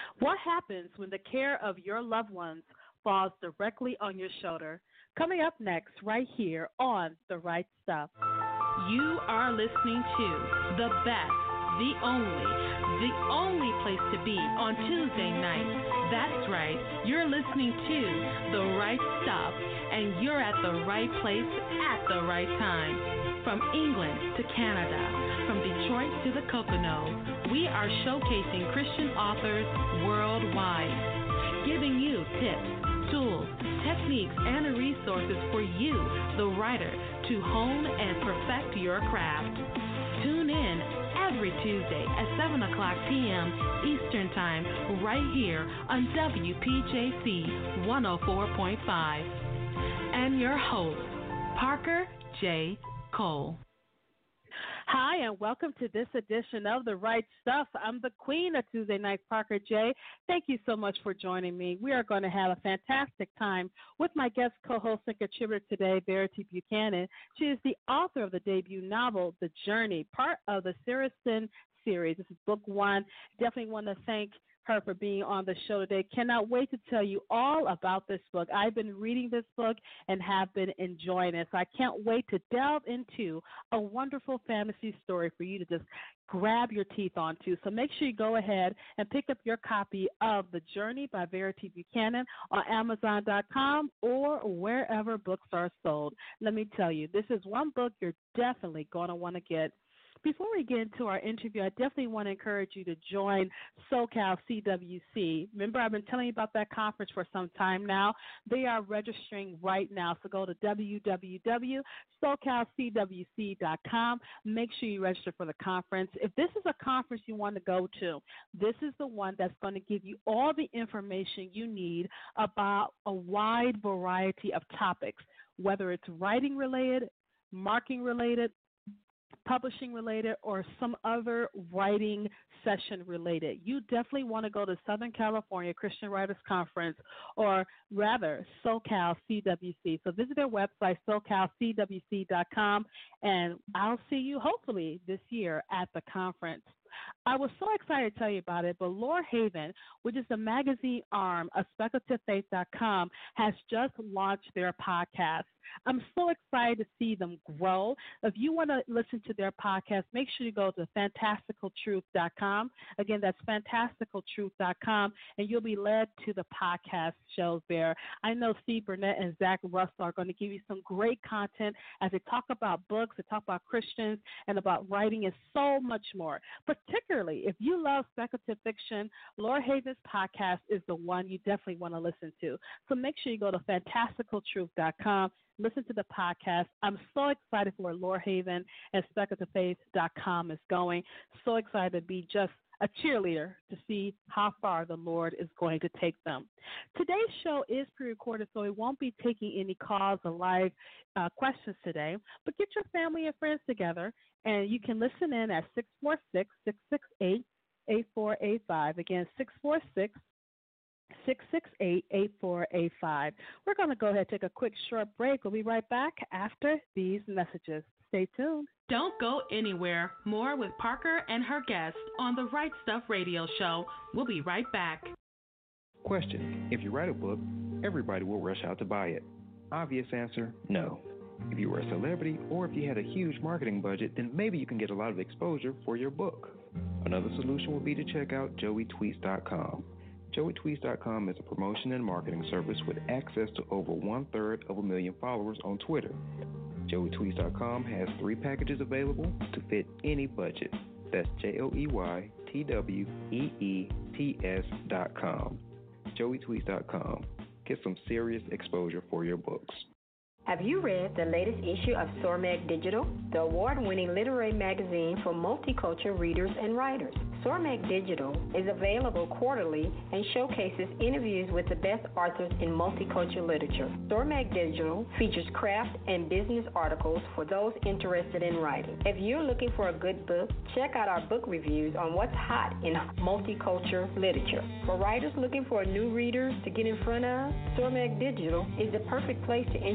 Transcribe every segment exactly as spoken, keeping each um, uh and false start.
What happens when the care of your loved ones falls directly on your shoulder? Coming up next, right here on The Right Stuff. You are listening to the best, the only, the only place to be on Tuesday night. That's right, you're listening to The Right Stuff, and you're at the right place at the right time. From England to Canada, from Detroit to the Poconos, we are showcasing Christian authors worldwide, giving you tips, tools, techniques, and resources for you, the writer, to hone and perfect your craft. Tune in every Tuesday at seven o'clock p.m. Eastern Time, right here on W P J C one oh four point five. And your host, Parker J. Cole. Hi, and welcome to this edition of The Right Stuff. I'm the queen of Tuesday Night, Parker J. Thank you so much for joining me. We are going to have a fantastic time with my guest co-host and contributor today, Verity Buchanan. She is the author of the debut novel, The Journey, part of the Saracen series. This is book one. Definitely want to thank her for being on the show today. Cannot wait to tell you all about this book. I've been reading this book and have been enjoying it. So I can't wait to delve into a wonderful fantasy story for you to just grab your teeth onto. So make sure you go ahead and pick up your copy of The Journey by Verity Buchanan on Amazon dot com or wherever books are sold. Let me tell you, this is one book you're definitely going to want to get. Before we get into our interview, I definitely want to encourage you to join SoCal C W C. Remember, I've been telling you about that conference for some time now. They are registering right now, so go to w w w dot socal c w c dot com. Make sure you register for the conference. If this is a conference you want to go to, this is the one that's going to give you all the information you need about a wide variety of topics, whether it's writing related, marketing related, publishing related, or some other writing session related. You definitely want to go to Southern California Christian Writers Conference, or rather SoCal C W C. So visit their website, socal c w c dot com, and I'll see you hopefully this year at the conference. I was so excited to tell you about it, but Lorehaven, which is the magazine arm of speculative faith dot com, has just launched their podcast. I'm so excited to see them grow. If you want to listen to their podcast, make sure you go to fantastical truth dot com. Again, that's fantastical truth dot com, and you'll be led to the podcast shows there. I know Steve Burnett and Zach Russell are going to give you some great content as they talk about books, they talk about Christians, and about writing, and so much more. Particularly, if you love speculative fiction, Lorehaven's podcast is the one you definitely want to listen to. So make sure you go to fantastical truth dot com. Listen to the podcast. I'm so excited for where Lorehaven and speculative faith dot com is going. So excited to be just a cheerleader to see how far the Lord is going to take them. Today's show is pre-recorded, so we won't be taking any calls or live uh, questions today. But get your family and friends together, and you can listen in at six four six, six six eight, eight four eight five. Again, six four six, six six eight, eight four eight five. We're going to go ahead and take a quick short break. We'll be right back after these messages. Stay tuned. Don't go anywhere. More with Parker and her guests on the Right Stuff Radio Show. We'll be right back. Question. If you write a book, everybody will rush out to buy it. Obvious answer, no. If you were a celebrity or if you had a huge marketing budget, then maybe you can get a lot of exposure for your book. Another solution would be to check out joey tweets dot com. joey tweets dot com is a promotion and marketing service with access to over one-third of a million followers on Twitter. joey tweets dot com has three packages available to fit any budget. That's J O E Y T W E E T S dot com. joey tweets dot com. Get some serious exposure for your books. Have you read the latest issue of Sormag Digital, the award-winning literary magazine for multicultural readers and writers? Sormag Digital is available quarterly and showcases interviews with the best authors in multicultural literature. Sormag Digital features craft and business articles for those interested in writing. If you're looking for a good book, check out our book reviews on what's hot in multicultural literature. For writers looking for a new reader to get in front of, Sormag Digital is the perfect place to introduce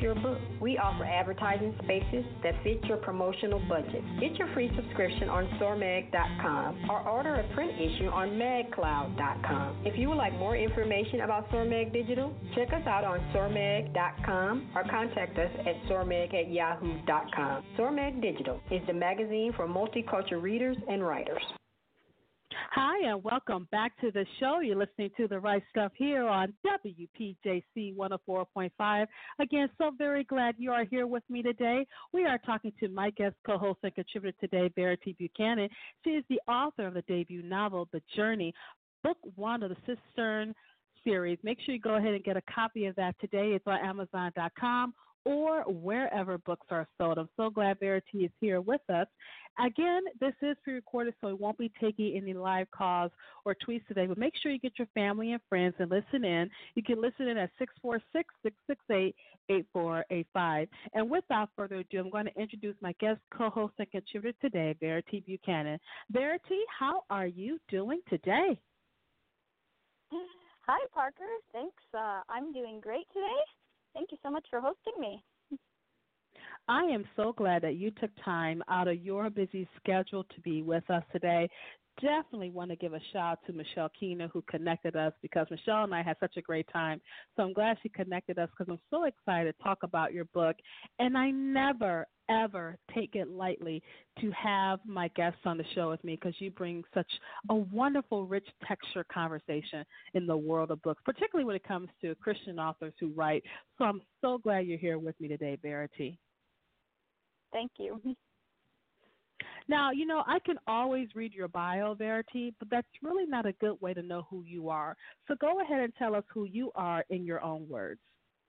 your book. We offer advertising spaces that fit your promotional budget. Get your free subscription on Sormag dot com or order a print issue on mag cloud dot com. If you would like more information about Sormag Digital, check us out on Sormag dot com or contact us at sormag at yahoo dot com. Sormag Digital is the magazine for multicultural readers and writers. Hi, and welcome back to the show. You're listening to The Right Stuff here on W P J C one oh four point five. Again, so very glad you are here with me today. We are talking to my guest co-host and contributor today, Verity Buchanan. She is the author of the debut novel, The Journey, book one of the Cistern series. Make sure you go ahead and get a copy of that today. It's on amazon dot com or wherever books are sold. I'm so glad Verity is here with us. Again, this is pre-recorded, so we won't be taking any live calls or tweets today, but make sure you get your family and friends and listen in. You can listen in at six four six, six six eight, eight four eight five. And without further ado, I'm going to introduce my guest co-host and contributor today, Verity Buchanan. Verity, how are you doing today? Hi, Parker. Thanks. Uh, I'm doing great today. Thank you so much for hosting me. I am so glad that you took time out of your busy schedule to be with us today. Definitely want to give a shout out to Michelle Keener, who connected us, because Michelle and I had such a great time. So I'm glad she connected us, because I'm so excited to talk about your book. And I never, ever take it lightly to have my guests on the show with me, because you bring such a wonderful, rich texture conversation in the world of books, particularly when it comes to Christian authors who write. So I'm so glad you're here with me today, Verity. Thank you. Now, you know, I can always read your bio, Verity, but that's really not a good way to know who you are. So go ahead and tell us who you are in your own words.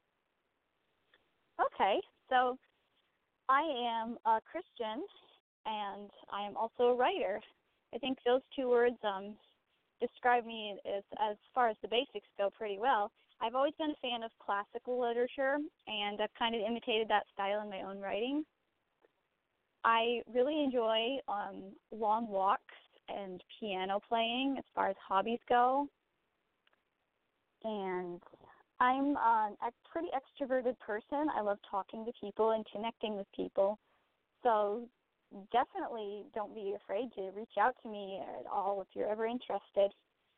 Okay, so I am a Christian, and I am also a writer. I think those two words um, describe me as, as far as the basics go pretty well. I've always been a fan of classical literature, and I've kind of imitated that style in my own writing. I really enjoy um, long walks and piano playing as far as hobbies go. And I'm uh, a pretty extroverted person. I love talking to people and connecting with people. So definitely don't be afraid to reach out to me at all if you're ever interested.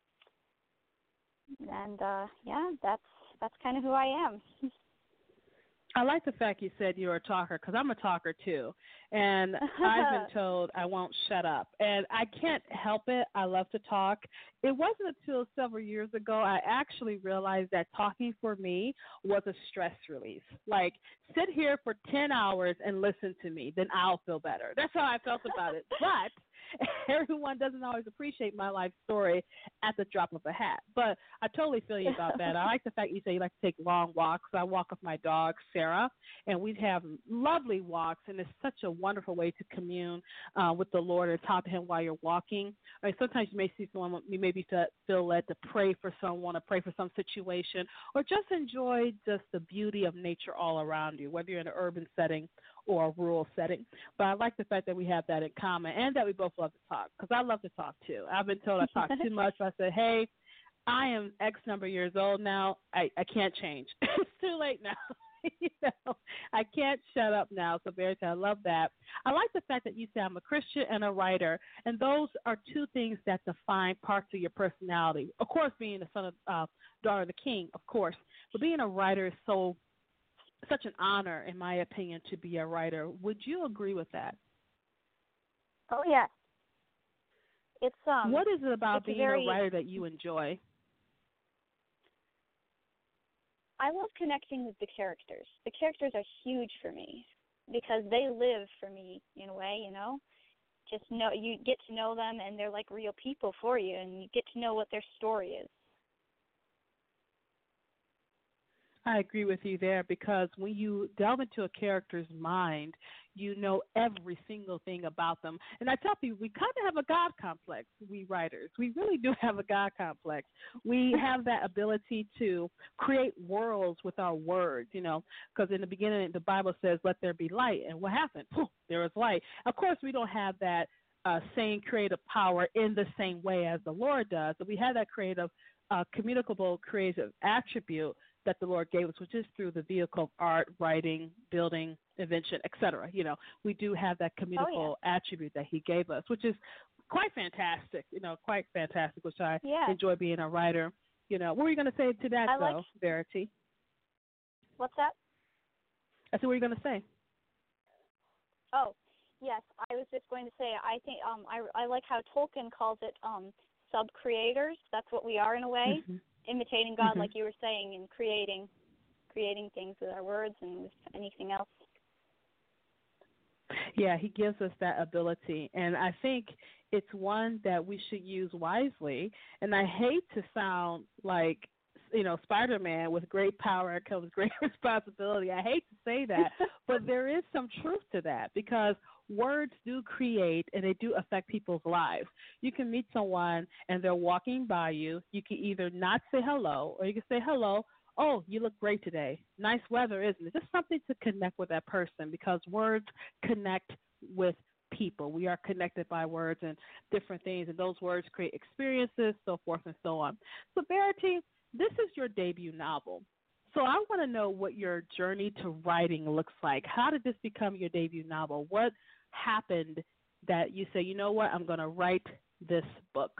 And, uh, yeah, that's that's kind of who I am. I like the fact you said you're a talker, because I'm a talker too, and I've been told I won't shut up, and I can't help it. I love to talk. It wasn't until several years ago I actually realized that talking for me was a stress release. Like, sit here for ten hours and listen to me, then I'll feel better. That's how I felt about it. But everyone doesn't always appreciate my life story at the drop of a hat. But I totally feel you about that. I like the fact you say you like to take long walks. I walk with my dog, Sarah, and we have lovely walks, and it's such a wonderful way to commune uh, with the Lord and talk to him while you're walking. I mean, sometimes you may see someone, you may be to feel led to pray for someone or pray for some situation, or just enjoy just the beauty of nature all around you, whether you're in an urban setting or a rural setting. But I like the fact that we have that in common, and that we both love to talk, because I love to talk too. I've been told I talk too much. I said, hey, I am X number of years old now. I, I can't change. It's too late now. you know, I can't shut up now. So, Verity, I love that. I like the fact that you say I'm a Christian and a writer, and those are two things that define parts of your personality. Of course, being the son of uh, daughter of the king, of course, but being a writer is so such an honor, in my opinion, to be a writer. Would you agree with that? Oh, yes. It's um. What is it about being very, a writer that you enjoy? I love connecting with the characters. The characters are huge for me because they live for me in a way, you know. Just know you get to know them, and they're like real people for you, and you get to know what their story is. I agree with you there, because when you delve into a character's mind, you know every single thing about them. And I tell people, we kind of have a God complex, we writers. We really do have a God complex. We have that ability to create worlds with our words, you know, because in the beginning, the Bible says, let there be light. And what happened? Poof, there was light. Of course, we don't have that uh, same creative power in the same way as the Lord does, but we have that creative, uh, communicable, creative attribute that the Lord gave us, which is through the vehicle of art, writing, building, invention, et cetera. You know, we do have that communicable oh, yeah. attribute that He gave us, which is quite fantastic. You know, quite fantastic, which I yeah. enjoy being a writer. You know, what were you going to say to that, I though, like, Verity? What's that? I said, what were you going to say? Oh, yes. I was just going to say, I think um, I, I like how Tolkien calls it um, sub-creators. That's what we are in a way, mm-hmm. imitating God, mm-hmm. like you were saying, and creating, creating things with our words and with anything else. Yeah, He gives us that ability, and I think it's one that we should use wisely. And I hate to sound like, you know, Spider-Man, with great power comes great responsibility. I hate to say that, but there is some truth to that, because words do create and they do affect people's lives. You can meet someone and they're walking by you. You can either not say hello, or you can say hello. Oh, you look great today. Nice weather, isn't it? Just something to connect with that person, because words connect with people. We are connected by words and different things, and those words create experiences, so forth and so on. So, Verity, this is your debut novel. So I want to know what your journey to writing looks like. How did this become your debut novel? What happened that you say, you know what, I'm going to write this book?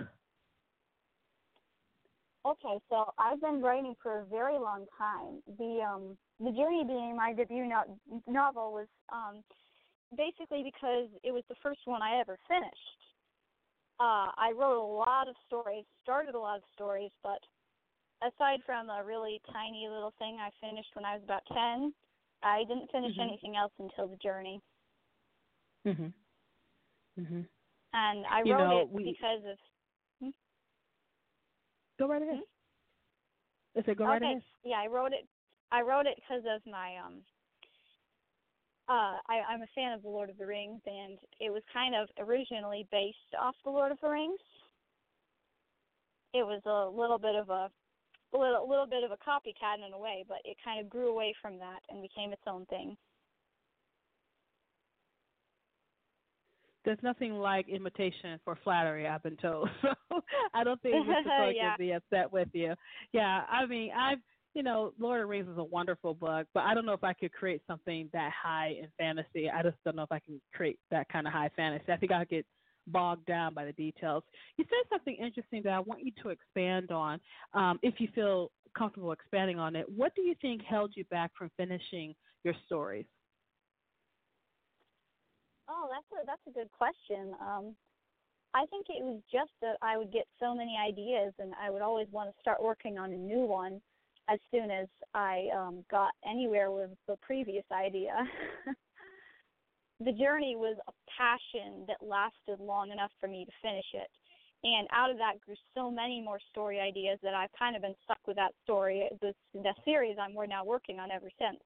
Okay, so I've been writing for a very long time. The um, the journey being my debut no- novel was um, basically because it was the first one I ever finished. Uh, I wrote a lot of stories, started a lot of stories, but aside from a really tiny little thing I finished when I was about ten, I didn't finish mm-hmm. anything else until the journey. Mhm. Mhm. And I you wrote know, it we, because of. Hmm? Go right ahead. Hmm? I said, go okay. right ahead. Yeah, I wrote it. I wrote it because of my um. Uh, I, I'm a fan of The Lord of the Rings, and it was kind of originally based off The Lord of the Rings. It was a little bit of a, a little, little bit of a copycat in a way, but it kind of grew away from that and became its own thing. There's nothing like imitation for flattery, I've been told. So I don't think Mister Tolkien yeah. would be upset with you. Yeah, I mean, I've, you know, Lord of the Rings is a wonderful book, but I don't know if I could create something that high in fantasy. I just don't know if I can create that kind of high fantasy. I think I'll get bogged down by the details. You said something interesting that I want you to expand on, um, if you feel comfortable expanding on it. What do you think held you back from finishing your stories? Oh, that's a that's a good question. Um, I think it was just that I would get so many ideas, and I would always want to start working on a new one as soon as I um, got anywhere with the previous idea. The journey was a passion that lasted long enough for me to finish it. And out of that grew so many more story ideas that I've kind of been stuck with that story, the, the series I'm we're now working on ever since.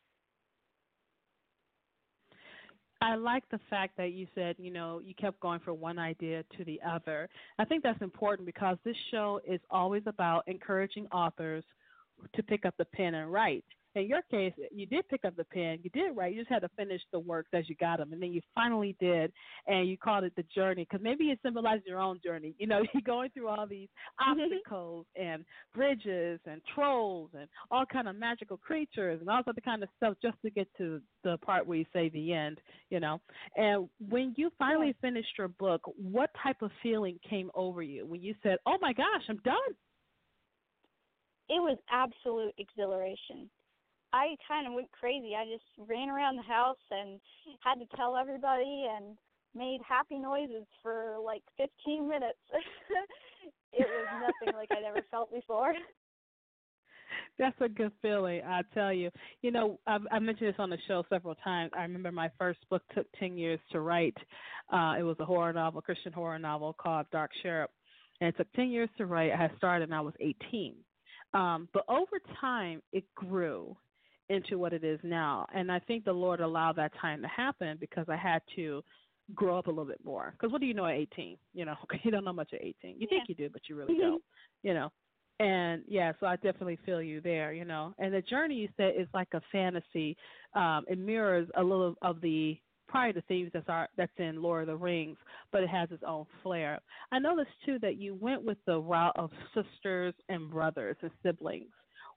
I like the fact that you said, you know, you kept going from one idea to the other. I think that's important because this show is always about encouraging authors to pick up the pen and write. In your case, you did pick up the pen. You did write. You just had to finish the works as you got them, and then you finally did, and you called it the journey because maybe it symbolizes your own journey. You know, you're going through all these obstacles and bridges and trolls and all kind of magical creatures and all sorts of kind of stuff just to get to the part where you say the end, you know. And when you finally finished your book, what type of feeling came over you when you said, oh, my gosh, I'm done? It was absolute exhilaration. I kind of went crazy. I just ran around the house and had to tell everybody and made happy noises for like fifteen minutes. It was nothing like I'd ever felt before. That's a good feeling, I tell you. You know, I've, I mentioned this on the show several times. I remember my first book took ten years to write. Uh, it was a horror novel, Christian horror novel called Dark Sheriff. And it took ten years to write. I had started when I was eighteen. Um, but over time, it grew into what it is now. And I think the Lord allowed that time to happen because I had to grow up a little bit more. Because what do you know at eighteen? You know, you don't know much at eighteen. You yeah. think you do, but you really don't, you know. And, yeah, so I definitely feel you there, you know. And the journey, you said, is like a fantasy. Um, it mirrors a little of the prior to themes that's, our, that's in Lord of the Rings, but it has its own flair. I noticed, too, that you went with the route of sisters and brothers and siblings.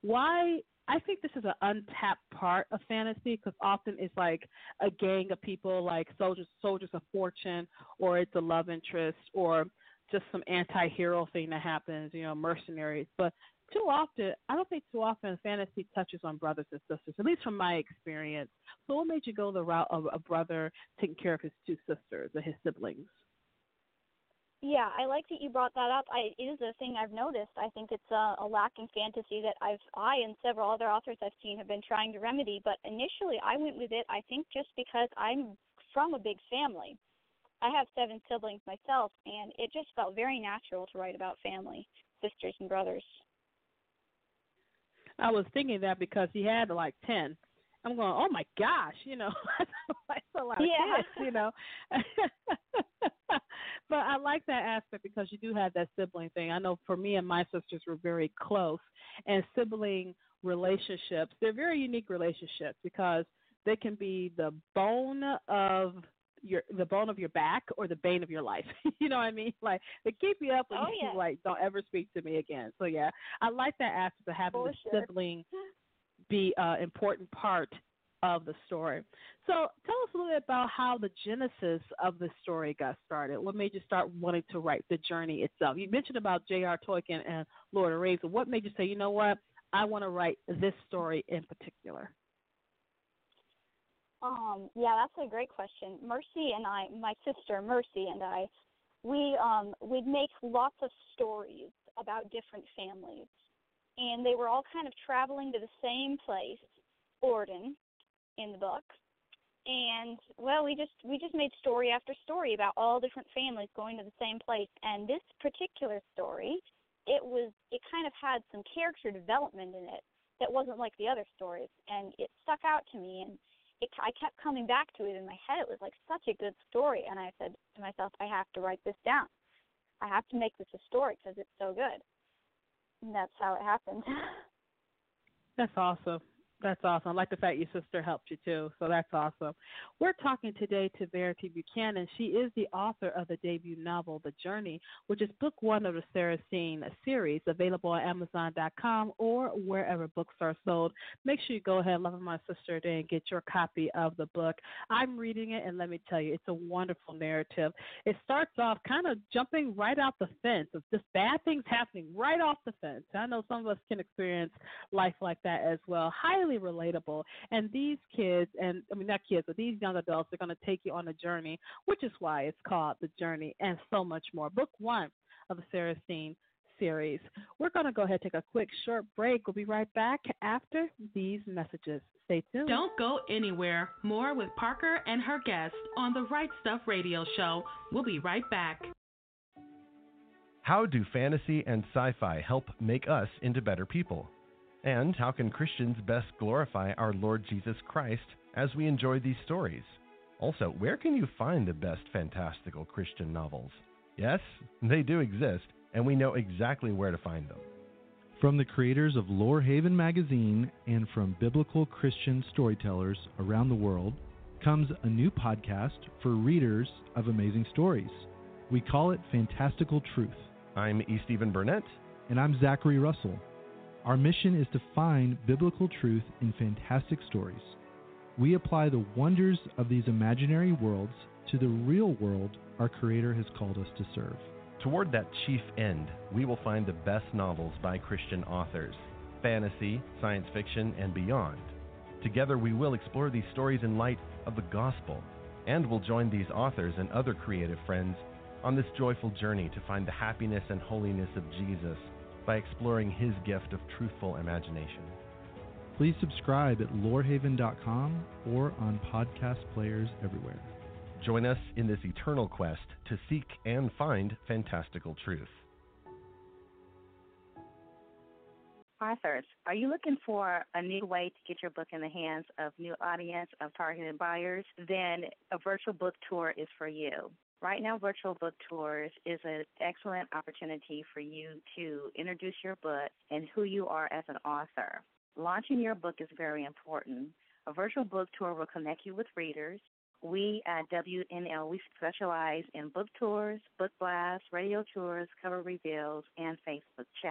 why I think this is an untapped part of fantasy because often it's like a gang of people like soldiers, soldiers of fortune, or it's a love interest, or just some anti-hero thing that happens, you know, mercenaries. But too often, I don't think too often fantasy touches on brothers and sisters, at least from my experience. So what made you go the route of a brother taking care of his two sisters or his siblings? Yeah, I like that you brought that up. I, it is a thing I've noticed. I think it's a, a lack in fantasy that I've, I and several other authors I've seen have been trying to remedy. But initially, I went with it, I think, just because I'm from a big family. I have seven siblings myself, and it just felt very natural to write about family, sisters and brothers. I was thinking that because he had like ten. I'm going, oh my gosh, you know, that's a lot of yeah. kids, you know. But I like that aspect because you do have that sibling thing. I know for me and my sisters were very close, and sibling relationships, they're very unique relationships because they can be the bone of your the bone of your back or the bane of your life. You know what I mean? Like they keep you up and oh, you yeah. like don't ever speak to me again. So yeah, I like that aspect of having For the sure. sibling be an uh, important part of the story. So tell us a little bit about how the genesis of the story got started. What made you start wanting to write the journey itself? You mentioned about J R. Tolkien and Lord of the Rings. So what made you say, you know what, I want to write this story in particular? Um, yeah, that's a great question. Mercy and I, my sister Mercy and I, we um, we'd make lots of stories about different families, and they were all kind of traveling to the same place, Orden, in the book. And well, we just we just made story after story about all different families going to the same place. And this particular story, it was it kind of had some character development in it that wasn't like the other stories, and it stuck out to me. And It, I kept coming back to it in my head. It was like such a good story, and I said to myself, I have to write this down. I have to make this a story because it's so good. And that's how it happened. That's awesome. That's awesome. I like the fact your sister helped you too, so that's awesome. We're talking today to Verity Buchanan. She is the author of the debut novel, The Journey, which is book one of the Saracene series, available on Amazon dot com or wherever books are sold. Make sure you go ahead, love my sister, today and get your copy of the book. I'm reading it, and let me tell you, it's a wonderful narrative. It starts off kind of jumping right out the fence of just bad things happening right off the fence. I know some of us can experience life like that as well. Highly relatable. And these kids, and I mean not kids, but these young adults are going to take you on a journey, which is why it's called The Journey, and so much more. Book one of the Saracene series. We're going to go ahead and take a quick short break. We'll be right back after these messages. Stay tuned. Don't go anywhere. More with Parker and her guests on the Right Stuff Radio Show. We'll be right back. How do fantasy and sci-fi help make us into better people? And how can Christians best glorify our Lord Jesus Christ as we enjoy these stories? Also, where can you find the best fantastical Christian novels? Yes, they do exist, and we know exactly where to find them. From the creators of Lorehaven magazine and from biblical Christian storytellers around the world comes a new podcast for readers of amazing stories. We call it Fantastical Truth. I'm E. Stephen Burnett. And I'm Zachary Russell. Our mission is to find biblical truth in fantastic stories. We apply the wonders of these imaginary worlds to the real world our Creator has called us to serve. Toward that chief end, we will find the best novels by Christian authors, fantasy, science fiction, and beyond. Together we will explore these stories in light of the gospel, and will join these authors and other creative friends on this joyful journey to find the happiness and holiness of Jesus by exploring his gift of truthful imagination. Please subscribe at lorehaven dot com or on podcast players everywhere. Join us in this eternal quest to seek and find fantastical truth. Authors, are you looking for a new way to get your book in the hands of new audience of targeted buyers? Then a virtual book tour is for you. Right now, virtual book tours is an excellent opportunity for you to introduce your book and who you are as an author. Launching your book is very important. A virtual book tour will connect you with readers. We at W N L, we specialize in book tours, book blasts, radio tours, cover reveals, and Facebook chat.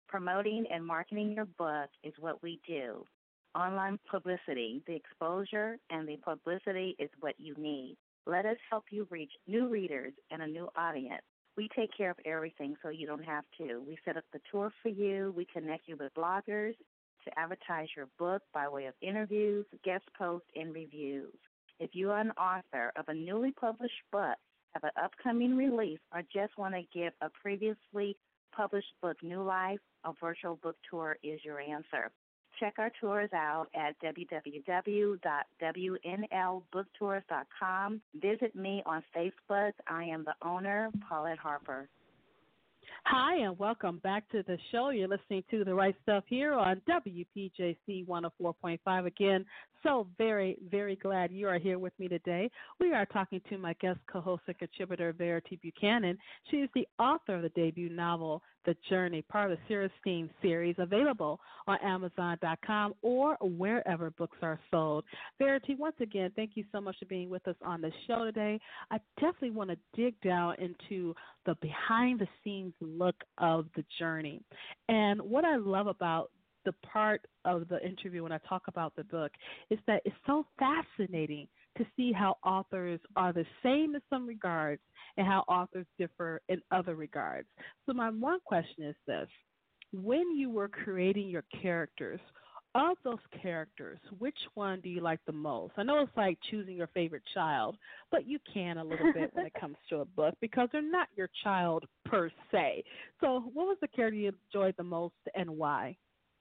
Promoting and marketing your book is what we do. Online publicity, the exposure and the publicity is what you need. Let us help you reach new readers and a new audience. We take care of everything so you don't have to. We set up the tour for you. We connect you with bloggers to advertise your book by way of interviews, guest posts, and reviews. If you are an author of a newly published book, have an upcoming release, or just want to give a previously published book new life, a virtual book tour is your answer. Check our tours out at w w w dot w n l book tours dot com. Visit me on Facebook. I am the owner, Paulette Harper. Hi, and welcome back to the show. You're listening to The Right Stuff here on W P J C one oh four point five. Again, so very, very glad you are here with me today. We are talking to my guest co-host and contributor, Verity Buchanan. She is the author of the debut novel, The Journey, part of the Cirrus Steam series, available on amazon dot com or wherever books are sold. Verity, once again, thank you so much for being with us on the show today. I definitely want to dig down into the behind-the-scenes look of The Journey. And what I love about the part of the interview when I talk about the book is that it's so fascinating to see how authors are the same in some regards and how authors differ in other regards. So my one question is this. When you were creating your characters, of those characters, which one do you like the most? I know it's like choosing your favorite child, but you can a little bit when it comes to a book because they're not your child per se. So what was the character you enjoyed the most and why?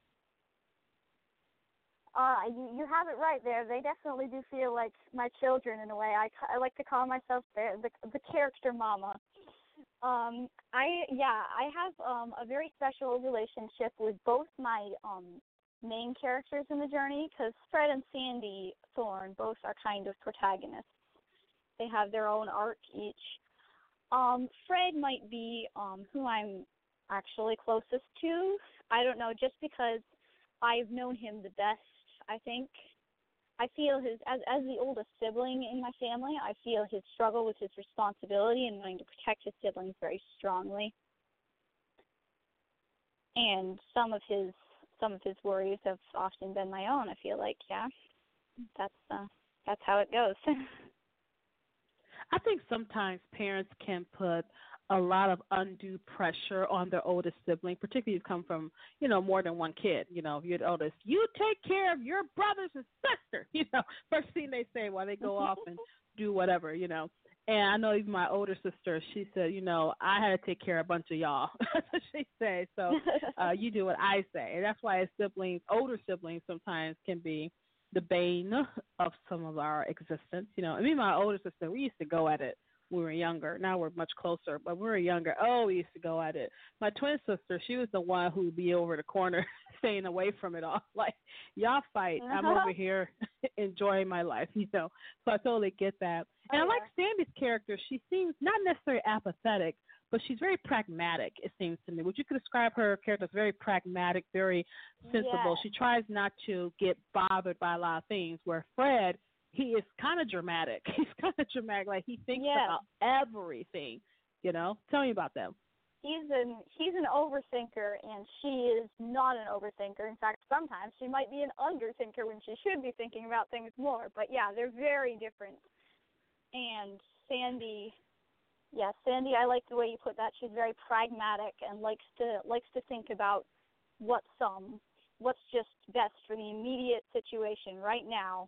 Uh, you, you have it right there. They definitely do feel like my children in a way. I, I like to call myself the, the, the character mama. Um, I yeah, I have um, a very special relationship with both my um, main characters in the journey because Fred and Sandy Thorne both are kind of protagonists. They have their own arc each. Um, Fred might be um, who I'm actually closest to. I don't know, just because I've known him the best. I think I feel his, as as the oldest sibling in my family, I feel his struggle with his responsibility and wanting to protect his siblings very strongly. And some of his some of his worries have often been my own. I feel like, yeah, that's uh, that's how it goes. I think sometimes parents can put a lot of undue pressure on their oldest sibling, particularly if you come from, you know, more than one kid. You know, if you're the oldest, you take care of your brothers and sister. You know, first thing they say while they go off and do whatever, you know. And I know even my older sister, she said, you know, I had to take care of a bunch of y'all. That's what she said. So uh, you do what I say. And that's why siblings, older siblings sometimes can be the bane of some of our existence. You know, I mean, my older sister, we used to go at it. We were younger. Now we're much closer, but we were younger. Oh, we used to go at it. My twin sister, she was the one who would be over the corner staying away from it all. Like, y'all fight. Uh-huh. I'm over here enjoying my life, you know. So I totally get that. And oh, I like yeah. Sandy's character. She seems not necessarily apathetic, but she's very pragmatic, it seems to me. Would you describe her character as very pragmatic, very sensible? Yeah. She tries not to get bothered by a lot of things, where Fred, he is kind of dramatic. He's kind of dramatic. Like, he thinks yeah. about everything, you know. Tell me about them. He's an he's an overthinker, and she is not an overthinker. In fact, sometimes she might be an underthinker when she should be thinking about things more. But, yeah, they're very different. And Sandy, yeah, Sandy, I like the way you put that. She's very pragmatic and likes to likes to think about what's um what's just best for the immediate situation right now.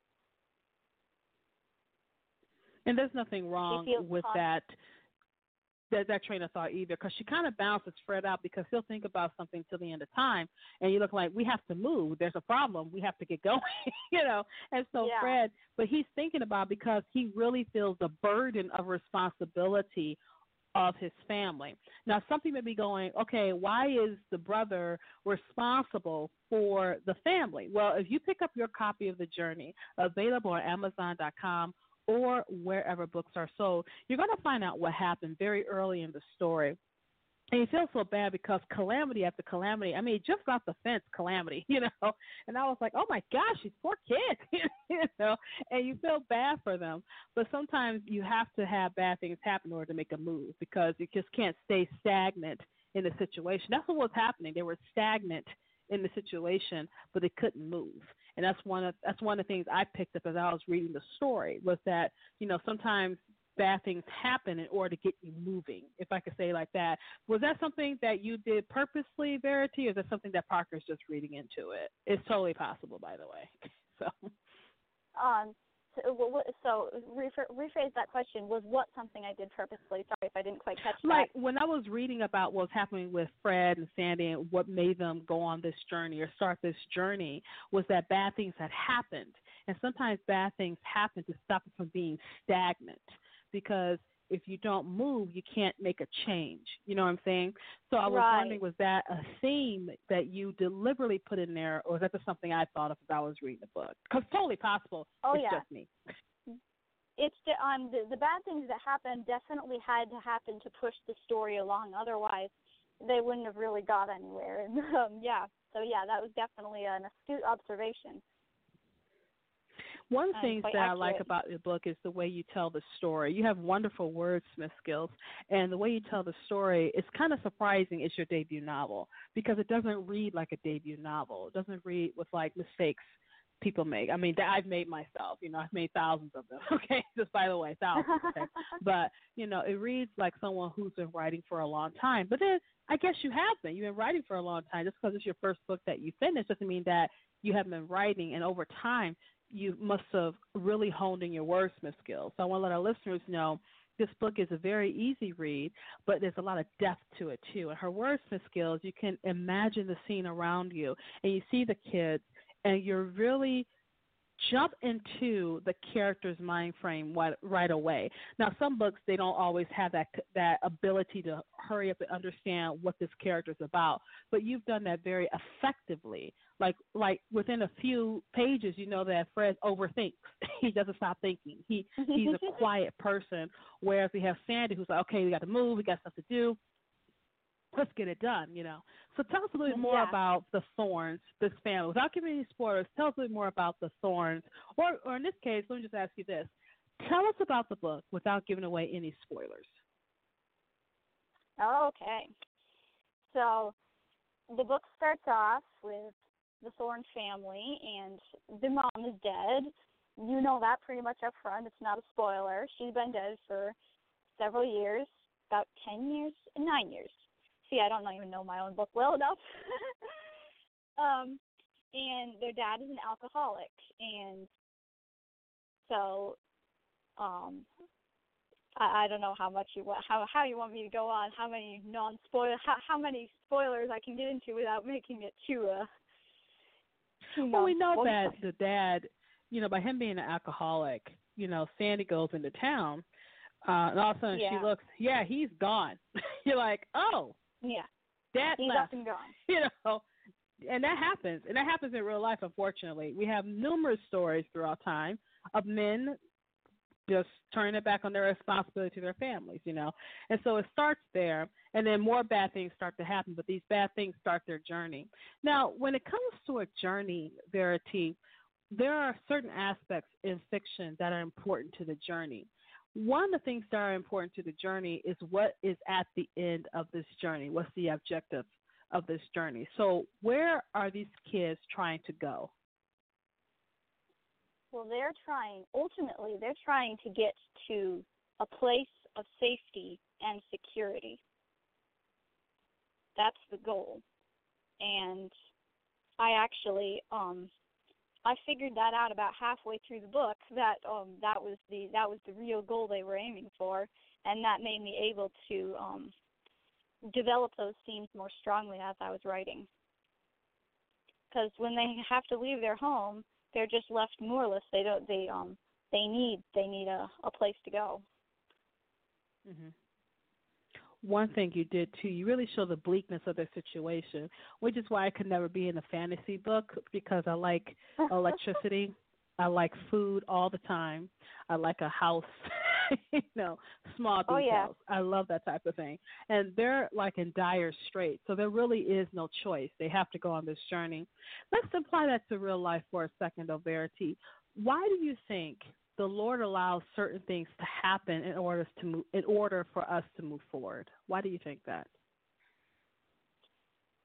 And there's nothing wrong with that, that that train of thought either, because she kind of bounces Fred out because he'll think about something till the end of time, and you look like, we have to move. There's a problem. We have to get going, you know. And so yeah. Fred, but he's thinking about because he really feels the burden of responsibility of his family. Now, something may be going, okay, why is the brother responsible for the family? Well, if you pick up your copy of The Journey, available on amazon dot com, or wherever books are sold, you're going to find out what happened very early in the story. And you feel so bad because calamity after calamity, I mean, just off the fence calamity, you know. And I was like, oh, my gosh, these poor kids, you know. And you feel bad for them. But sometimes you have to have bad things happen in order to make a move because you just can't stay stagnant in the situation. That's what was happening. They were stagnant in the situation, but they couldn't move. And that's one of that's one of the things I picked up as I was reading the story, was that, you know, sometimes bad things happen in order to get you moving, if I could say it like that. Was that something that you did purposely, Verity, or is that something that Parker's just reading into it? It's totally possible, by the way. So, um, so, so rephrase that question. Was what something I did purposely? Sorry if I didn't quite catch that. Like when I was reading about what was happening with Fred and Sandy and what made them go on this journey or start this journey, was that bad things had happened. And sometimes bad things happen to stop it from being stagnant, because if you don't move, you can't make a change. You know what I'm saying? So I was right. wondering, was that a theme that you deliberately put in there, or was that just something I thought of as I was reading the book? Because totally possible. Oh, it's yeah. just me. It's um the, the bad things that happened definitely had to happen to push the story along. Otherwise, they wouldn't have really got anywhere. And um, yeah, so yeah, that was definitely an astute observation. One thing that accurate. I like about your book is the way you tell the story. You have wonderful wordsmith skills, and the way you tell the story, it's kind of surprising it's your debut novel, because it doesn't read like a debut novel. It doesn't read with, like, mistakes people make. I mean, that I've made myself. You know, I've made thousands of them, okay? Just by the way, thousands. Okay? But, you know, it reads like someone who's been writing for a long time. But then I guess you have been. You've been writing for a long time. Just because it's your first book that you finished doesn't mean that you haven't been writing, and over time, you must have really honed in your wordsmith skills. So I want to let our listeners know this book is a very easy read, but there's a lot of depth to it, too. And her wordsmith skills, you can imagine the scene around you, and you see the kids, and you're really jump into the character's mind frame right, right away. Now, some books, they don't always have that that ability to hurry up and understand what this character is about, but you've done that very effectively. Like like within a few pages, you know that Fred overthinks. He doesn't stop thinking. He He's a quiet person, whereas we have Sandy, who's like, okay, we got to move, we got stuff to do. Let's get it done, you know. So tell us a little bit more yeah. about the Thorns, this family. Without giving any spoilers, tell us a little more about the Thorns. Or, or in this case, let me just ask you this. Tell us about the book without giving away any spoilers. Okay. So the book starts off with the Thorn family, and the mom is dead. You know that pretty much up front. It's not a spoiler. She's been dead for several years, about ten years, nine years. See, I don't even know my own book well enough. um, and their dad is an alcoholic, and so um, I, I don't know how much you want, how how you want me to go on, how many non spoil how, how many spoilers I can get into without making it too. Uh, too well, we know that the dad, you know, by him being an alcoholic, you know, Sandy goes into town, uh, and all of a sudden yeah. she looks, yeah, he's gone. You're like, oh. Yeah, Dad he's left, up and gone. You know, and that happens, and that happens in real life. Unfortunately, we have numerous stories throughout time of men just turning it back on their responsibility to their families. You know, and so it starts there, and then more bad things start to happen. But these bad things start their journey. Now, when it comes to a journey, Verity, there are certain aspects in fiction that are important to the journey. One of the things that are important to the journey is what is at the end of this journey. What's the objective of this journey? So where are these kids trying to go? Well, they're trying, ultimately, they're trying to get to a place of safety and security. That's the goal. And I actually, um, I figured that out about halfway through the book, that um, that was the that was the real goal they were aiming for, and that made me able to um, develop those themes more strongly as I was writing. Because when they have to leave their home, they're just left moorless. They don't. They um. They need. They need a, a place to go. Mm-hmm. One thing you did, too, you really show the bleakness of their situation, which is why I could never be in a fantasy book, because I like electricity. I like food all the time. I like a house, you know, small details. Oh, yeah. I love that type of thing. And they're like in dire straits, so there really is no choice. They have to go on this journey. Let's apply that to real life for a second, though, Verity. Why do you think the Lord allows certain things to happen in order to move, in order for us to move forward? Why do you think that?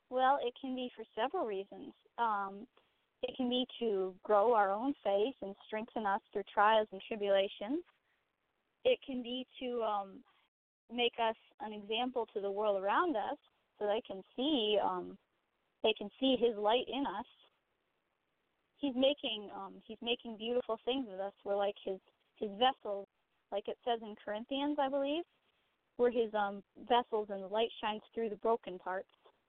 Well, it can be for several reasons. Um, it can be to grow our own faith and strengthen us through trials and tribulations. It can be to um, make us an example to the world around us, so they can see um, they can see His light in us. He's making um, He's making beautiful things with us. We're like His His vessels, like it says in Corinthians, I believe. We're His um, vessels, and the light shines through the broken parts.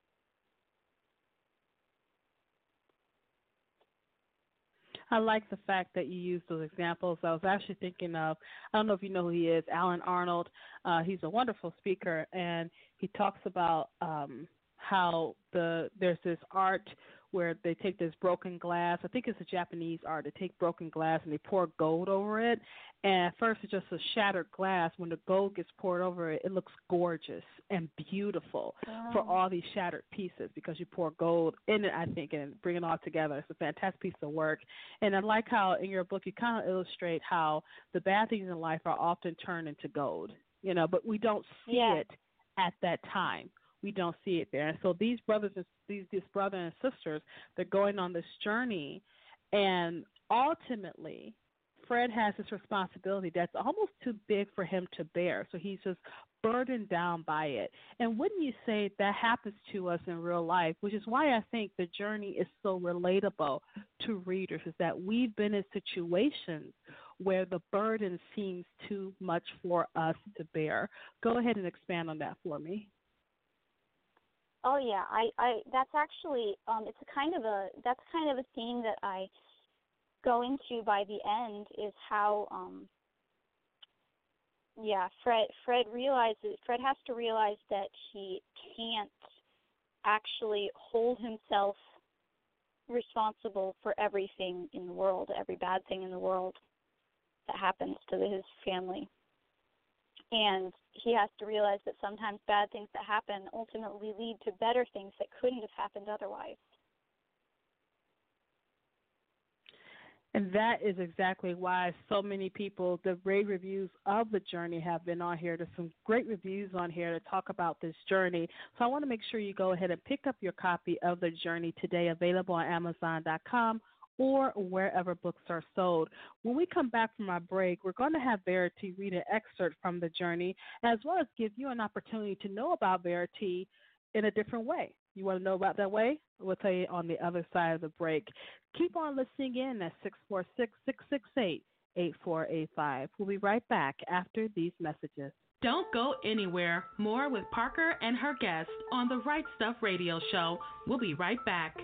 I like the fact that you used those examples. I was actually thinking of, I don't know if you know who he is, Alan Arnold. Uh, he's a wonderful speaker, and he talks about um, how the there's this art where they take this broken glass. I think it's a Japanese art. They take broken glass and they pour gold over it. And at first it's just a shattered glass. When the gold gets poured over it, it looks gorgeous and beautiful oh. for all these shattered pieces because you pour gold in it, I think, and bring it all together. It's a fantastic piece of work. And I like how in your book you kind of illustrate how the bad things in life are often turned into gold, you know, but we don't see yeah. it at that time. We don't see it there. And so these brothers, these, these brothers and sisters, they're going on this journey, and ultimately Fred has this responsibility that's almost too big for him to bear. So he's just burdened down by it. And wouldn't you say that happens to us in real life, which is why I think the journey is so relatable to readers, is that we've been in situations where the burden seems too much for us to bear. Go ahead and expand on that for me. Oh yeah, I, I that's actually um, it's a kind of a that's kind of a theme that I go into by the end is how um, yeah Fred Fred realizes Fred has to realize that he can't actually hold himself responsible for everything in the world, every bad thing in the world that happens to his family. And he has to realize that sometimes bad things that happen ultimately lead to better things that couldn't have happened otherwise. And that is exactly why so many people, the rave reviews of the journey have been on here. There's some great reviews on here to talk about this journey. So I want to make sure you go ahead and pick up your copy of The Journey today, available on Amazon dot com. Or wherever books are sold. When we come back from our break, we're going to have Verity read an excerpt from The Journey, as well as give you an opportunity to know about Verity in a different way. You want to know about that way? We'll tell you on the other side of the break. Keep on listening in at six four six, six six eight, eight four eight five. We'll be right back after these messages. Don't go anywhere. More with Parker and her guests on the Right Stuff Radio Show. We'll be right back.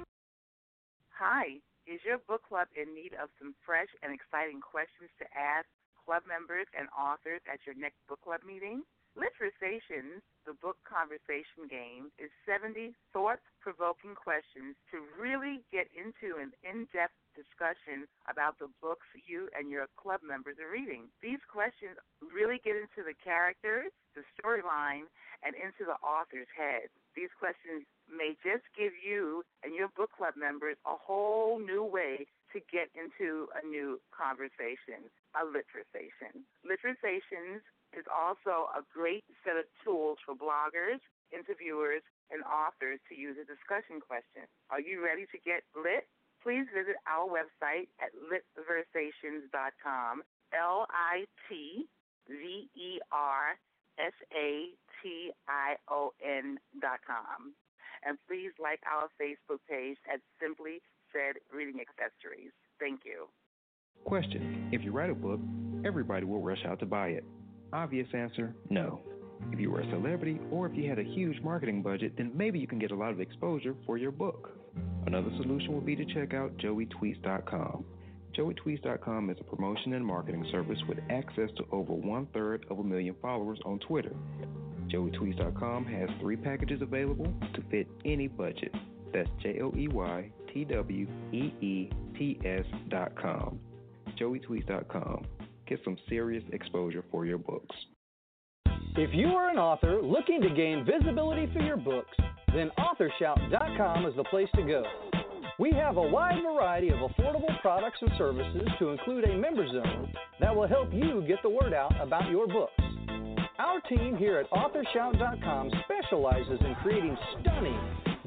Hi. Is your book club in need of some fresh and exciting questions to ask club members and authors at your next book club meeting? Literations, the book conversation game, is seventy thought-provoking questions to really get into an in-depth discussion about the books you and your club members are reading. These questions really get into the characters, the storyline, and into the author's head. These questions may just give you and your book club members a whole new way to get into a new conversation, a literation. Literations is also a great set of tools for bloggers, interviewers, and authors to use a discussion question. Are you ready to get lit? Please visit our website at litversations dot com, L I T V E R S A T I O N dot com. And please like our Facebook page at Simply Said Reading Accessories. Thank you. Question: if you write a book, everybody will rush out to buy it. Obvious answer: no. If you were a celebrity or if you had a huge marketing budget, then maybe you can get a lot of exposure for your book. Another solution would be to check out Joey Tweets dot com. Joey Tweets dot com is a promotion and marketing service with access to over one-third of a million followers on Twitter. Joey Tweets dot com has three packages available to fit any budget. That's J O E Y T W E E T S dot com. Joey Tweets dot com. Get some serious exposure for your books. If you are an author looking to gain visibility for your books, then author shout dot com is the place to go. We have a wide variety of affordable products and services to include a member zone that will help you get the word out about your books. Our team here at author shout dot com specializes in creating stunning,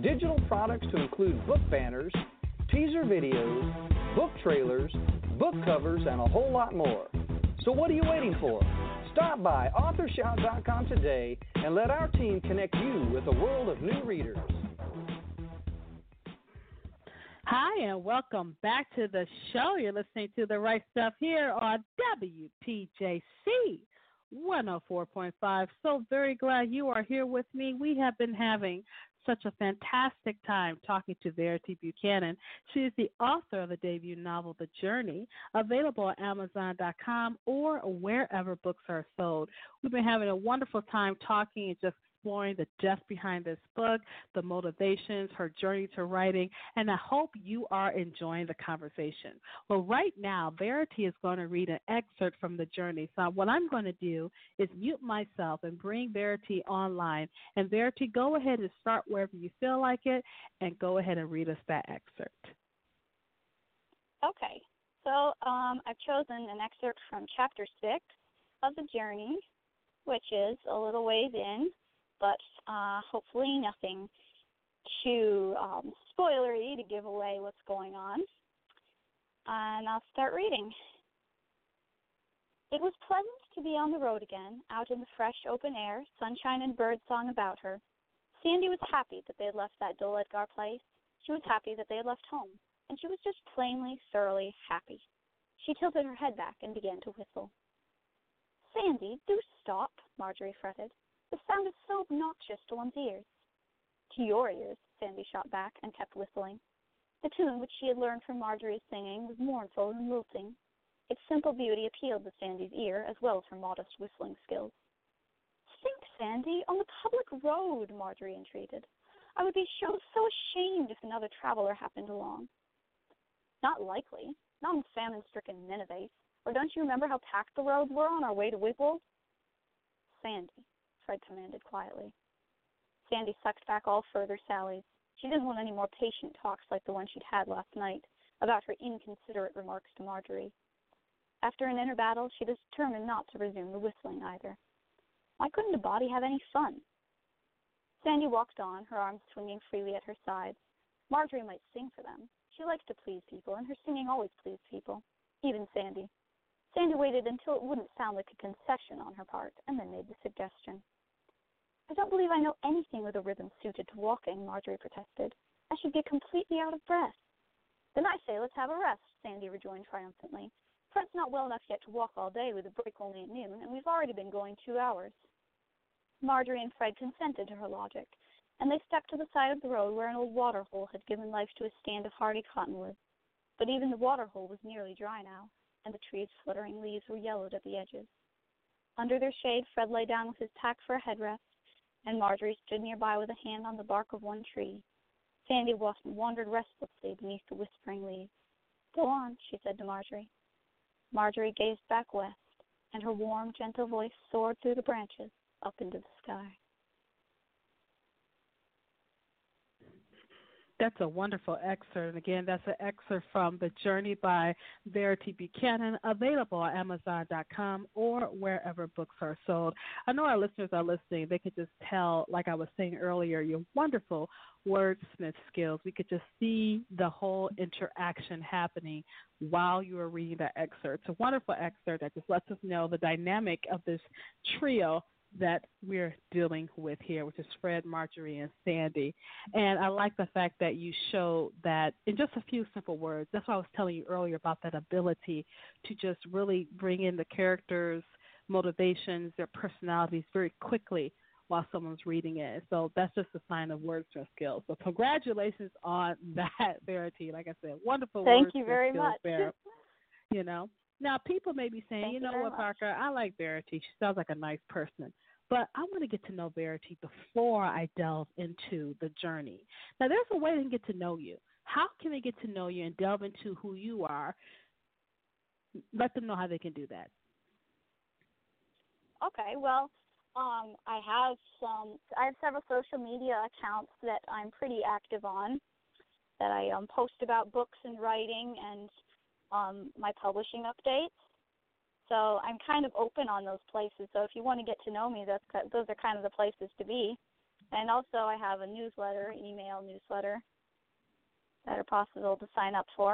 digital products to include book banners, teaser videos, book trailers, book covers, and a whole lot more. So what are you waiting for? Stop by author shout dot com today and let our team connect you with a world of new readers. Hi, and welcome back to the show. You're listening to The Right Stuff here on W P J C one oh four point five. So very glad you are here with me. We have been having such a fantastic time talking to Verity Buchanan. She is the author of the debut novel, The Journey, available at amazon dot com or wherever books are sold. We've been having a wonderful time talking and just exploring the depth behind this book, the motivations, her journey to writing, and I hope you are enjoying the conversation. Well, right now, Verity is going to read an excerpt from The Journey. So what I'm going to do is mute myself and bring Verity online. And Verity, go ahead and start wherever you feel like it, and go ahead and read us that excerpt. Okay. So um, I've chosen an excerpt from Chapter six of The Journey, which is a little ways in, but uh, hopefully nothing too um, spoilery to give away what's going on. And I'll start reading. It was pleasant to be on the road again, out in the fresh open air, sunshine and birdsong about her. Sandy was happy that they had left that dull Edgar place. She was happy that they had left home, and she was just plainly, thoroughly happy. She tilted her head back and began to whistle. Sandy, do stop, Marjorie fretted. The sound is so obnoxious to one's ears. To your ears, Sandy shot back and kept whistling. The tune which she had learned from Marjorie's singing was mournful and lilting. Its simple beauty appealed to Sandy's ear as well as her modest whistling skills. Think, Sandy, on the public road, Marjorie entreated. I would be so, so ashamed if another traveler happened along. Not likely. Not in famine-stricken Nineveh. Or don't you remember how packed the roads were on our way to Wigwell? Sandy, Fred commanded quietly. Sandy sucked back all further sallies. She didn't want any more patient talks like the one she'd had last night about her inconsiderate remarks to Marjorie. After an inner battle, she was determined not to resume the whistling either. Why couldn't a body have any fun? Sandy walked on, her arms swinging freely at her sides. Marjorie might sing for them. She liked to please people, and her singing always pleased people, even Sandy. Sandy waited until it wouldn't sound like a concession on her part, and then made the suggestion. I don't believe I know anything with a rhythm suited to walking, Marjorie protested. I should get completely out of breath. Then I say let's have a rest, Sandy rejoined triumphantly. Fred's not well enough yet to walk all day with a break only at noon, and we've already been going two hours. Marjorie and Fred consented to her logic, and they stepped to the side of the road where an old water hole had given life to a stand of hardy cottonwoods. But even the water hole was nearly dry now, and the tree's fluttering leaves were yellowed at the edges. Under their shade, Fred lay down with his pack for a headrest, and Marjorie stood nearby with a hand on the bark of one tree. Sandy wandered restlessly beneath the whispering leaves. Go on, she said to Marjorie. Marjorie gazed back west, and her warm, gentle voice soared through the branches up into the sky. That's a wonderful excerpt. And again, that's an excerpt from The Journey by Verity Buchanan, available at amazon dot com or wherever books are sold. I know our listeners are listening. They could just tell, like I was saying earlier, your wonderful wordsmith skills. We could just see the whole interaction happening while you were reading that excerpt. It's a wonderful excerpt that just lets us know the dynamic of this trio that we're dealing with here, which is Fred, Marjorie, and Sandy. And I like the fact that you show that in just a few simple words. That's why I was telling you earlier about that ability to just really bring in the characters' motivations, their personalities very quickly while someone's reading it. So that's just a sign of wordsmith skills. So congratulations on that, Verity. Like I said, wonderful Thank wordsmith you very skills much. there. You know. Now, people may be saying, Thank you know you what, much. Parker, I like Verity. She sounds like a nice person. But I want to get to know Verity before I delve into the journey. Now, there's a way to get to know you. How can they get to know you and delve into who you are? Let them know how they can do that. Okay, well, um, I have some. I have several social media accounts that I'm pretty active on, that I um, post about books and writing and um, my publishing updates. So I'm kind of open on those places. So if you want to get to know me, that's those are kind of the places to be. And also I have a newsletter, email newsletter, that are possible to sign up for.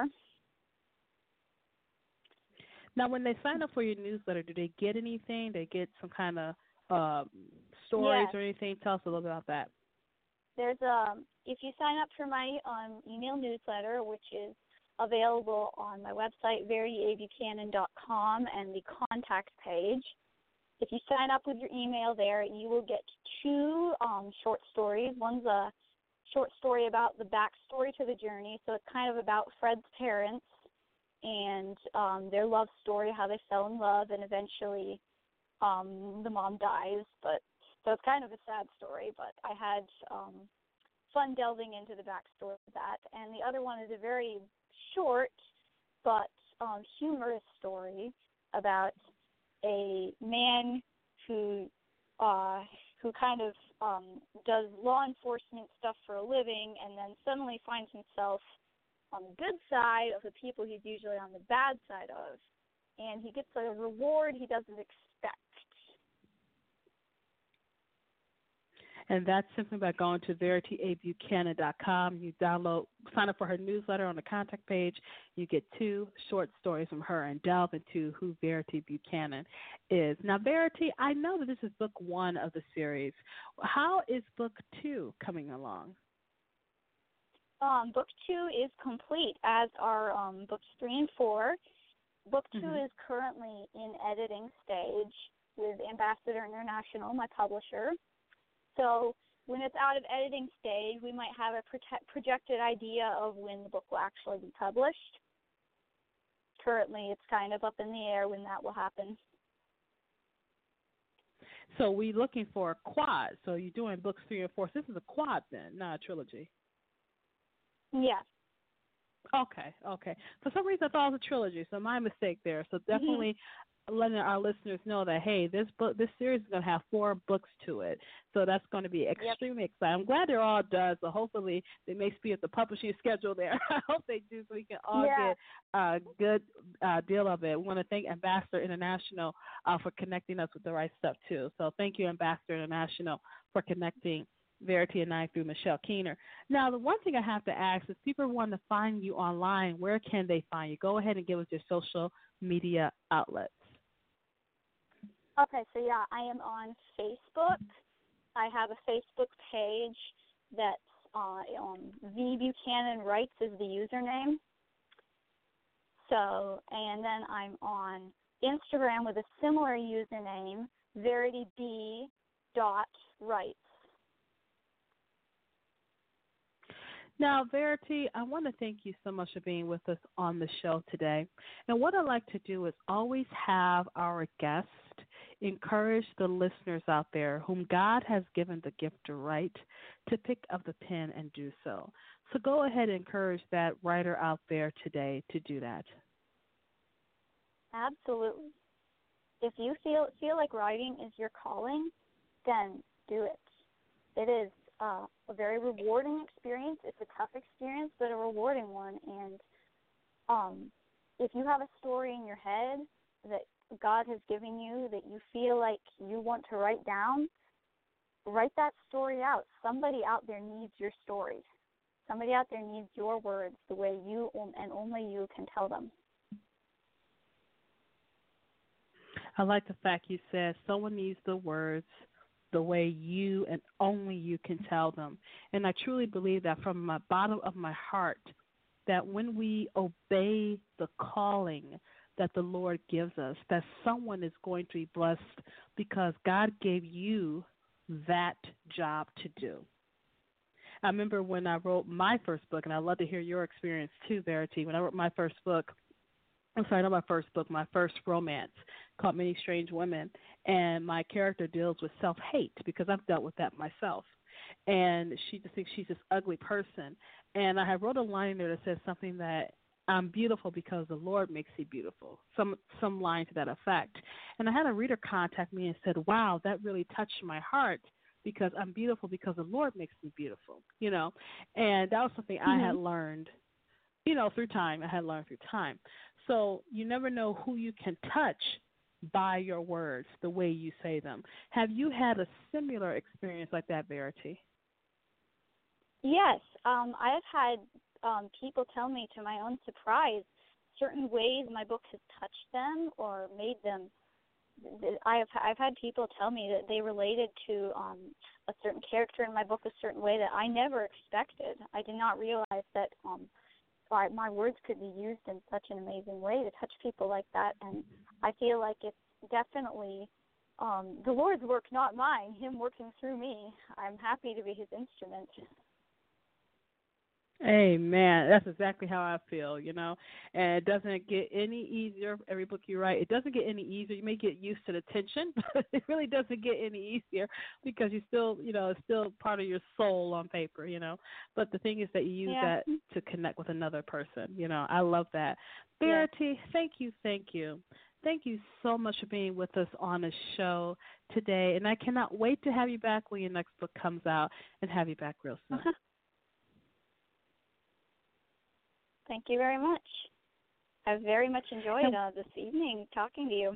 Now, when they sign up for your newsletter, do they get anything? They get some kind of uh, stories Yes. or anything? Tell us a little bit about that. There's um, if you sign up for my um, email newsletter, which is available on my website, verity a buchanan dot com, and the contact page. If you sign up with your email there, you will get two um, short stories. One's a short story about the backstory to the journey, so it's kind of about Fred's parents and um, their love story, how they fell in love, and eventually um, the mom dies. But so it's kind of a sad story, but I had um, fun delving into the backstory of that. And the other one is a very short but um, humorous story about a man who uh, who kind of um, does law enforcement stuff for a living, and then suddenly finds himself on the good side of the people he's usually on the bad side of, and he gets a reward he doesn't expect. And that's simply by going to verity a buchanan dot com. You download, sign up for her newsletter on the contact page. You get two short stories from her and delve into who Verity Buchanan is. Now, Verity, I know that this is book one of the series. How is book two coming along? Um, book two is complete, as are um, books three and four. Book two mm-hmm. is currently in editing stage with Ambassador International, my publisher. So when it's out of editing stage, we might have a prote- projected idea of when the book will actually be published. Currently, it's kind of up in the air when that will happen. So we're looking for a quad. So you're doing books three and four. So this is a quad then, not a trilogy. Yes. Okay, okay. For some reason, I thought it was a trilogy, so my mistake there. So definitely mm-hmm. letting our listeners know that, hey, this book, this series is going to have four books to it. So that's going to be extremely yep. exciting. I'm glad they're all done, so hopefully they may speed up the publishing schedule there. I hope they do so we can all yeah. get a good uh, deal of it. We want to thank Ambassador International uh, for connecting us with the right stuff, too. So thank you, Ambassador International, for connecting Verity and I through Michelle Keener. Now, the one thing I have to ask is, people want to find you online. Where can they find you? Go ahead and give us your social media outlets. Okay, so yeah, I am on Facebook. I have a Facebook page that's uh, um, V Buchanan Writes is the username. So, and then I'm on Instagram with a similar username, verity b dot writes. Now, Verity, I want to thank you so much for being with us on the show today. And what I like to do is always have our guest encourage the listeners out there whom God has given the gift to write to pick up the pen and do so. So go ahead and encourage that writer out there today to do that. Absolutely. If you feel feel like writing is your calling, then do it. It is Uh, a very rewarding experience. It's a tough experience, but a rewarding one. And um, if you have a story in your head that God has given you that you feel like you want to write down, write that story out. Somebody out there needs your story. Somebody out there needs your words the way you and only you can tell them. I like the fact you said someone needs the words the way you and only you can tell them. And I truly believe that from the bottom of my heart, that when we obey the calling that the Lord gives us, that someone is going to be blessed because God gave you that job to do. I remember when I wrote my first book, and I'd love to hear your experience too, Verity. When I wrote my first book, I'm sorry, not my first book, my first romance called Many Strange Women, and my character deals with self-hate because I've dealt with that myself. And she just thinks she's this ugly person. And I wrote a line there that says something that I'm beautiful because the Lord makes me beautiful, some some line to that effect. And I had a reader contact me and said, wow, that really touched my heart because I'm beautiful because the Lord makes me beautiful, you know. And that was something mm-hmm. I had learned, you know, through time. I had learned through time. So you never know who you can touch by your words, the way you say them. Have you had a similar experience like that, Verity? Yes, um, I've had um, people tell me, to my own surprise, certain ways my book has touched them or made them. I've I've had people tell me that they related to um, a certain character in my book a certain way that I never expected. I did not realize that um, my, my words could be used in such an amazing way to touch people like that, and I feel like it's definitely um, the Lord's work, not mine, Him working through me. I'm happy to be His instrument. Amen. That's exactly how I feel, you know. And it doesn't get any easier. Every book you write, it doesn't get any easier. You may get used to the tension, but it really doesn't get any easier because you still, you know, it's still part of your soul on paper, you know. But the thing is that you use Yeah. that to connect with another person, you know. I love that. Verity, yeah. thank you, thank you. Thank you so much for being with us on the show today. And I cannot wait to have you back when your next book comes out and have you back real soon. Uh-huh. Thank you very much. I've very much enjoyed uh, this evening talking to you.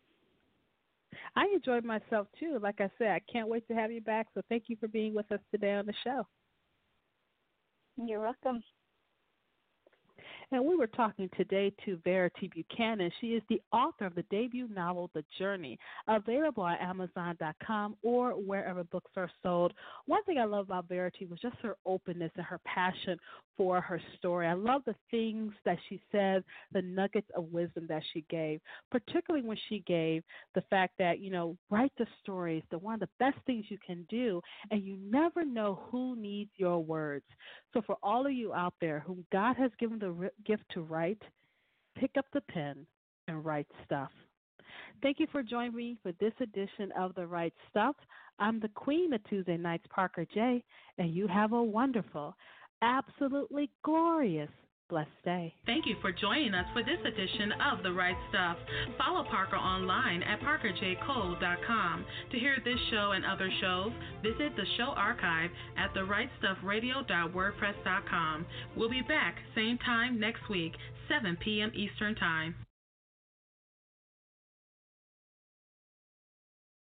I enjoyed myself, too. Like I said, I can't wait to have you back, so thank you for being with us today on the show. You're welcome. And we were talking today to Verity Buchanan. She is the author of the debut novel, The Journey, available at Amazon dot com or wherever books are sold. One thing I love about Verity was just her openness and her passion for her story. I love the things that she said, the nuggets of wisdom that she gave, particularly when she gave the fact that, you know, write the stories, the one of the best things you can do, and you never know who needs your words. So for all of you out there whom God has given the gift to write, pick up the pen and write stuff. Thank you for joining me for this edition of The Right Stuff. I'm the Queen of Tuesday Nights, Parker J., and you have a wonderful, absolutely glorious, blessed day. Thank you for joining us for this edition of The Right Stuff. Follow Parker online at parker j cole dot com. To hear this show and other shows, visit the show archive at the right stuff radio dot wordpress dot com. We'll be back same time next week, seven p.m. Eastern Time.